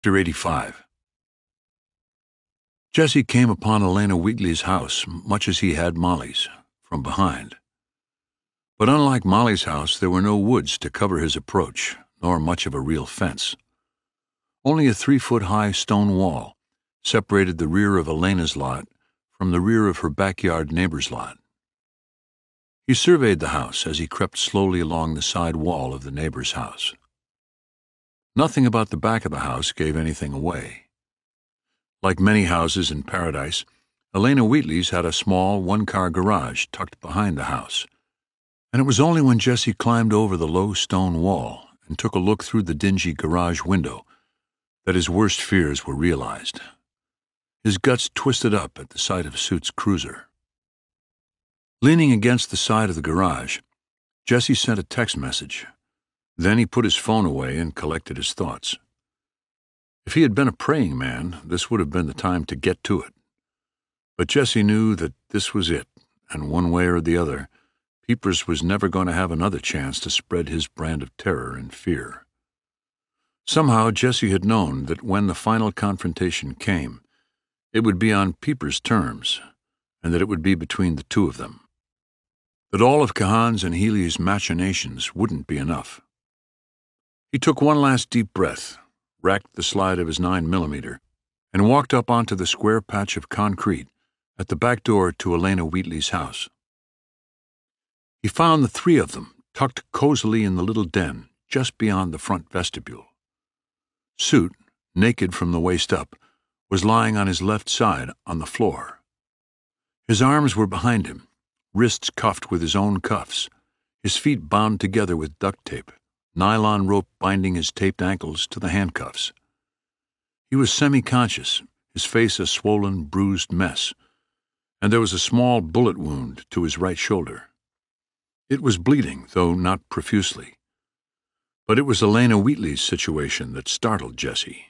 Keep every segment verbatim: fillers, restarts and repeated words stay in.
Chapter eighty-five. Jesse came upon Elena Wheatley's house much as he had Molly's, from behind. But unlike Molly's house, there were no woods to cover his approach, nor much of a real fence. Only a three-foot-high stone wall separated the rear of Elena's lot from the rear of her backyard neighbor's lot. He surveyed the house as he crept slowly along the side wall of the neighbor's house. Nothing about the back of the house gave anything away. Like many houses in Paradise, Elena Wheatley's had a small one-car garage tucked behind the house, and it was only when Jesse climbed over the low stone wall and took a look through the dingy garage window that his worst fears were realized. His guts twisted up at the sight of Suit's cruiser. Leaning against the side of the garage, Jesse sent a text message. Then he put his phone away and collected his thoughts. If he had been a praying man, this would have been the time to get to it. But Jesse knew that this was it, and one way or the other, Peepers was never going to have another chance to spread his brand of terror and fear. Somehow Jesse had known that when the final confrontation came, it would be on Peepers' terms, and that it would be between the two of them. That all of Kahan's and Healy's machinations wouldn't be enough. He took one last deep breath, racked the slide of his nine millimeter, and walked up onto the square patch of concrete at the back door to Elena Wheatley's house. He found the three of them tucked cozily in the little den just beyond the front vestibule. Suit, naked from the waist up, was lying on his left side on the floor. His arms were behind him, wrists cuffed with his own cuffs, his feet bound together with duct tape, nylon rope binding his taped ankles to the handcuffs. He was semi-conscious, his face a swollen, bruised mess, and there was a small bullet wound to his right shoulder. It was bleeding, though not profusely. But it was Elena Wheatley's situation that startled Jesse.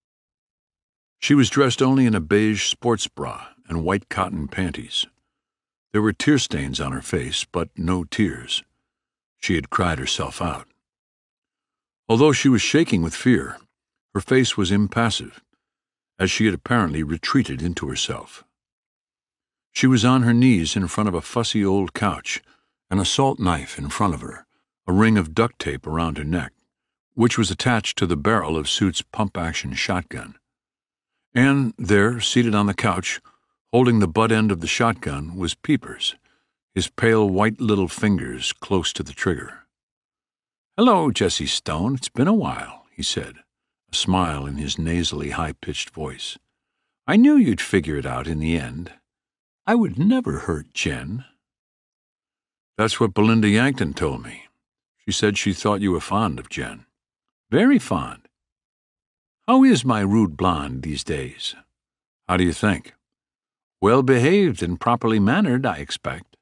She was dressed only in a beige sports bra and white cotton panties. There were tear stains on her face, but no tears. She had cried herself out. Although she was shaking with fear, her face was impassive, as she had apparently retreated into herself. She was on her knees in front of a fussy old couch, an assault knife in front of her, a ring of duct tape around her neck, which was attached to the barrel of Suit's pump-action shotgun. And there, seated on the couch, holding the butt end of the shotgun, was Peepers, his pale white little fingers close to the trigger. "Hello, Jesse Stone. It's been a while," he said, a smile in his nasally high-pitched voice. "I knew you'd figure it out in the end. I would never hurt Jen." "That's what Belinda Yankton told me. She said she thought you were fond of Jen." "Very fond. How is my rude blonde these days?" "How do you think?" "Well-behaved and properly mannered, I expect."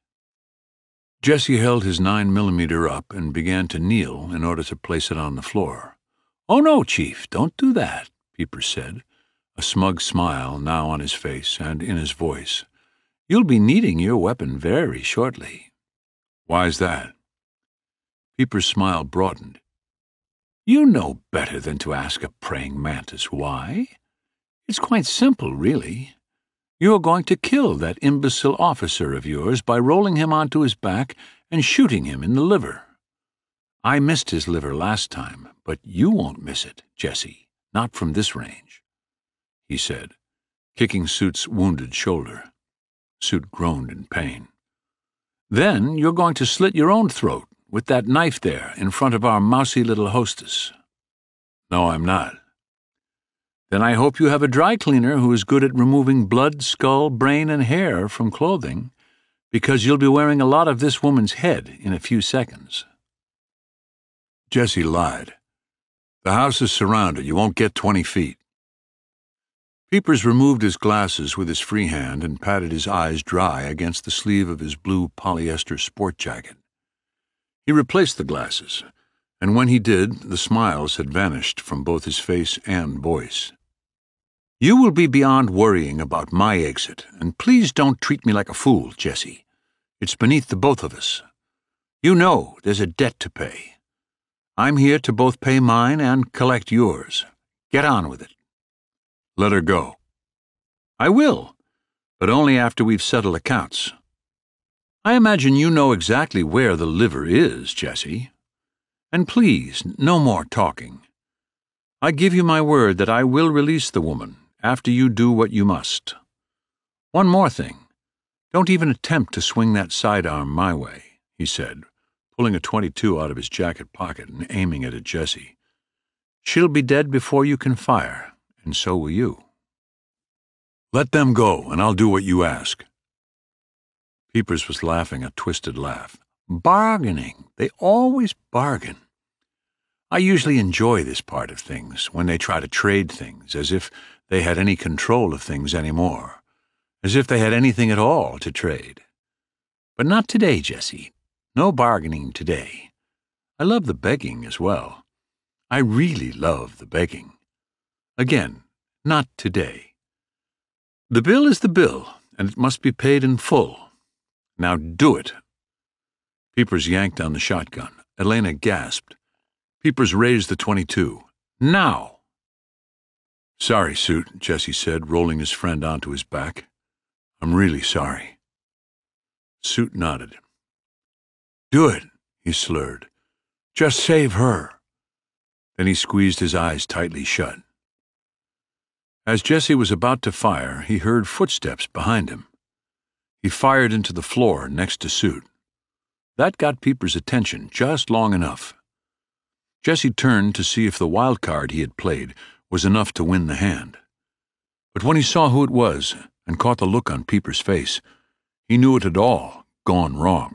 Jesse held his nine millimeter up and began to kneel in order to place it on the floor. "Oh, no, Chief, don't do that," Peepers said, a smug smile now on his face and in his voice. "You'll be needing your weapon very shortly." "Why's that?" Peepers' smile broadened. "You know better than to ask a praying mantis why. It's quite simple, really. You're going to kill that imbecile officer of yours by rolling him onto his back and shooting him in the liver. I missed his liver last time, but you won't miss it, Jesse, not from this range," he said, kicking Suit's wounded shoulder. Suit groaned in pain. "Then you're going to slit your own throat with that knife there in front of our mousy little hostess." "No, I'm not." "Then I hope you have a dry cleaner who is good at removing blood, skull, brain, and hair from clothing, because you'll be wearing a lot of this woman's head in a few seconds." Jesse lied. "The house is surrounded. You won't get twenty feet." Peepers removed his glasses with his free hand and patted his eyes dry against the sleeve of his blue polyester sport jacket. He replaced the glasses, and when he did, the smiles had vanished from both his face and voice. "You will be beyond worrying about my exit, and please don't treat me like a fool, Jesse. It's beneath the both of us. You know there's a debt to pay. I'm here to both pay mine and collect yours. Get on with it. Let her go. I will, but only after we've settled accounts. I imagine you know exactly where the liver is, Jesse. And please, no more talking. I give you my word that I will release the woman after you do what you must. One more thing. Don't even attempt to swing that sidearm my way, he said, pulling a twenty-two out of his jacket pocket and aiming it at Jessie. She'll be dead before you can fire, and so will you. Let them go, and I'll do what you ask. Peepers was laughing a twisted laugh. Bargaining. They always bargain. I usually enjoy this part of things, when they try to trade things, as if they had any control of things anymore, as if they had anything at all to trade. But not today, Jessie. No bargaining today. I love the begging as well. I really love the begging. Again, not today. The bill is the bill, and it must be paid in full. Now do it. Peepers yanked on the shotgun. Elena gasped. Peepers raised the twenty-two. Now! Sorry, Suit, Jesse said, rolling his friend onto his back. I'm really sorry. Suit nodded. Do it, he slurred. Just save her. Then he squeezed his eyes tightly shut. As Jesse was about to fire, he heard footsteps behind him. He fired into the floor next to Suit. That got Peepers' attention just long enough. Jesse turned to see if the wild card he had played was enough to win the hand. But when he saw who it was and caught the look on Peepers' face, he knew it had all gone wrong.